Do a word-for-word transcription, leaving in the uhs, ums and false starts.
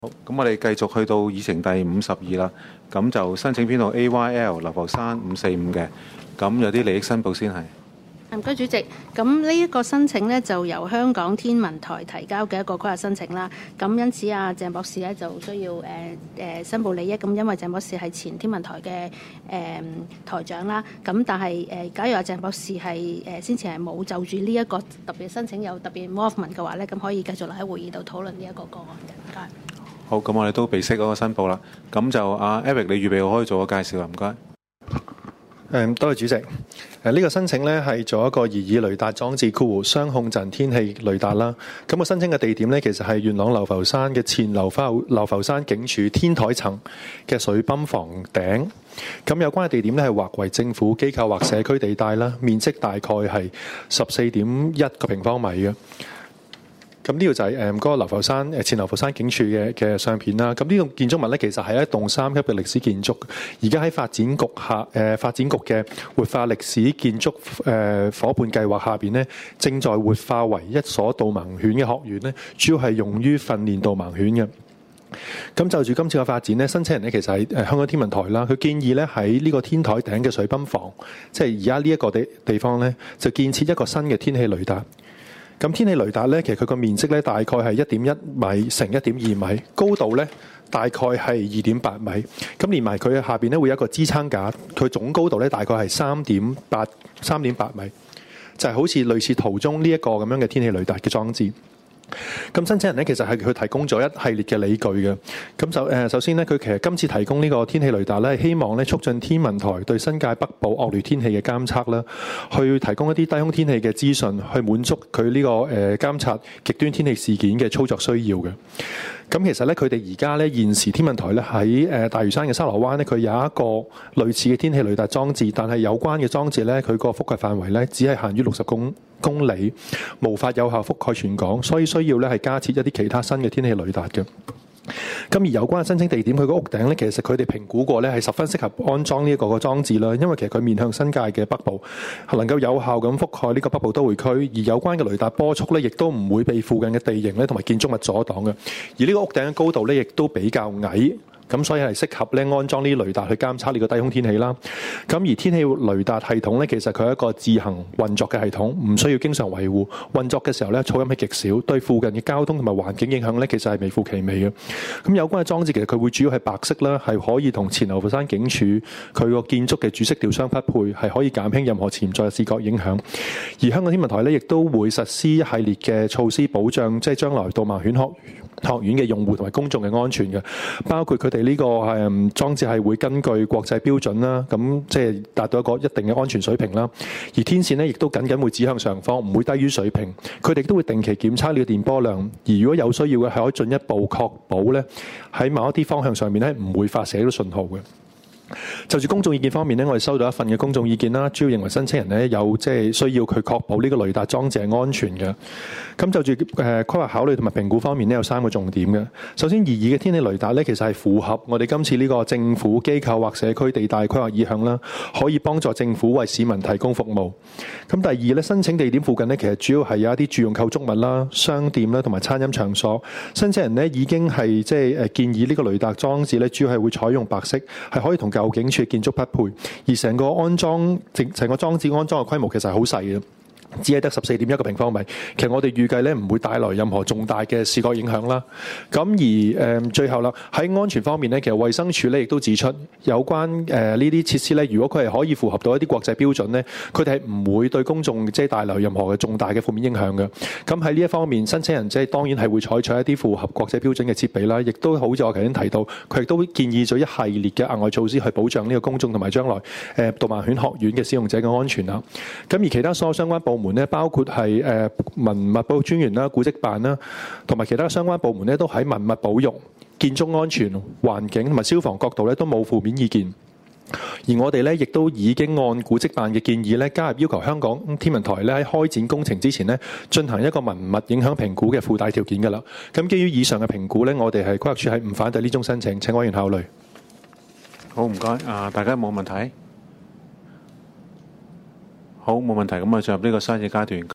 好，咁我哋繼續去到議程第五十二啦，咁就申請編號 A Y L 流浮山五四五嘅，咁有啲利益申報先係。 唔該，主席。咁呢一個申請呢，就由香港天文台提交嘅一個規劃申請啦。咁因此啊，鄭博士呢就需要誒誒、呃、申報利益。咁因為鄭博士係前天文台嘅誒、呃、台長啦。咁但係誒、呃，假如阿鄭博士係誒、呃、先前係冇就住呢一個特別申請有特別 involvement 嘅話呢，咁可以繼續留喺會議度討論呢一個個案嘅。唔該。 好，咁我哋都備悉嗰個申報啦。咁就阿 Eric，你預備好可以做個介紹啦。唔該。 誒，多謝主席。誒、這、呢個申請呢係做一個擬議雷達裝置括弧雙控陣天氣雷達啦。咁、那個申請嘅地點呢，其實係元朗流浮山嘅前流浮流浮山警署天台層嘅水泵房頂。咁有關嘅地點呢，係劃為政府機構或社區地帶啦，面積大概係十四點一個平方米嘅。咁呢個就係誒嗰個流浮山誒前流浮山警署嘅嘅相片啦。咁呢棟建築物咧，其實係一棟三級嘅歷史建築。而家喺發展局下誒、呃、發展局嘅活化歷史建築誒、呃、夥伴計劃下邊咧，正在活化為一所導盲犬嘅學院咧，主要係用於訓練導盲犬嘅。咁就住今次嘅發展咧，申請人咧其實係誒香港天文台啦，佢建議咧喺呢個天台頂嘅水泵房，即係而家呢一個地地方咧，就建設一個新嘅天氣雷達。咁天氣雷達咧，其實佢個面積咧大概係一點一米乘一點二米，高度咧大概係二點八米。咁連埋佢下邊咧會有一個支撐架，佢總高度咧大概係三點八三點八米，就係好似類似圖中呢一個咁樣嘅天氣雷達嘅裝置。咁申請人咧，其實係佢提供咗一系列嘅理據嘅。咁就誒，首先咧，佢其實今次提供呢個天氣雷達咧，希望咧促進天文台對新界北部惡劣天氣嘅監測啦，去提供一啲低空天氣嘅資訊，去滿足佢呢個誒監察極端天氣事件嘅操作需要嘅。咁其實咧，佢哋而家咧現時天文台咧喺誒大嶼山嘅沙螺灣咧，佢有一個類似嘅天氣雷達裝置，但係有關嘅裝置咧，佢個覆蓋範圍咧只係限於六十公公里，無法有效覆蓋全港，所以需要咧係加設一啲其他新嘅天氣雷達嘅。咁而有關嘅申請地點，佢個屋頂咧，其實佢哋評估過咧係十分適合安裝呢一個個裝置啦，因為其實佢面向新界嘅北部，係能夠有效咁覆蓋呢個北部都會區，而有關嘅雷達波速咧，亦都唔會被附近嘅地形咧同埋建築物阻擋嘅。而呢個屋頂嘅高度咧，亦都比較矮。咁所以係適合咧安裝呢啲雷達去監測呢個低空天氣啦。咁而天氣雷達系統咧，其實佢係一個自行運作嘅系統，唔需要經常維護。運作嘅時候咧，噪音係極少，對附近嘅交通同埋環境影響咧，其實係微乎其微嘅。咁有關嘅裝置其實佢會主要係白色啦，係可以同前流浮山警署佢個建築嘅主色調相匹配，係可以減輕任何潛在嘅視覺影響。而香港天文台咧，亦都會實施一系列嘅措施保障，即係將來導盲犬學學院嘅用戶同埋公眾嘅安全嘅，包括佢哋呢個誒裝置係會根據國際標準啦，咁即係達到一個一定嘅安全水平啦。而天線呢，亦都僅僅會指向上方，唔會低於水平。佢哋都會定期檢測呢個電波量，而如果有需要嘅，係可以進一步確保咧喺某一啲方向上面咧唔會發射到信號嘅。就住公眾意見方面呢，我哋收到一份嘅公眾意見啦，主要認為申請人呢有即係需要佢確保呢個雷達裝置係安全嘅。咁就住誒規劃考慮同埋評估方面呢，有三個重點嘅。首先，擬議嘅天氣雷達呢，其實係符合我哋今次呢個政府機構或社區地帶規劃意向啦，可以幫助政府為市民提供服務。咁第二呢，申請地點附近呢，其實主要係有一啲住用構築物啦、商店啦同埋餐飲場所。申請人呢已經係即係誒建議呢個雷達裝置呢，主要係會採用白色，係可以同舊警署建築匹配，而成個安裝整成個裝置安裝嘅規模其實係好細嘅，只係得十四點一個平方米。其實我哋預計咧唔會帶來任何重大嘅視覺影響啦。咁而誒、呃、最後啦，喺安全方面咧，其實衛生署咧亦都指出，有關誒呢啲設施咧，如果佢係可以符合到一啲國際標準咧，佢哋係唔會對公眾即係帶來任何嘅重大嘅負面影響嘅。咁喺呢一方面，申請人即係當然係會採取一啲符合國際標準嘅設備啦，亦都好似我頭先提到，佢亦都建議咗一系列嘅額外措施去保障呢個公眾同埋將來誒導盲犬學院嘅使用者嘅安全啦。咁而其他所有相關部門咧，包括係誒文物保育專員啦、古蹟辦啦，同埋其他相關部門咧，都喺文物保育、建築安全、環境同埋消防角度咧，都冇負面意見。而我哋咧，亦都已經按古蹟辦嘅建議咧，加入要求香港天文台咧喺開展工程之前咧，進行一個文物影響評估嘅附帶條件㗎啦。咁基於以上嘅評估咧，我哋係規劃署係唔反對呢宗申請，請委員考慮。 好，唔該。啊，大家有冇問題？好，冇問題。咁啊，進入呢個商議階段。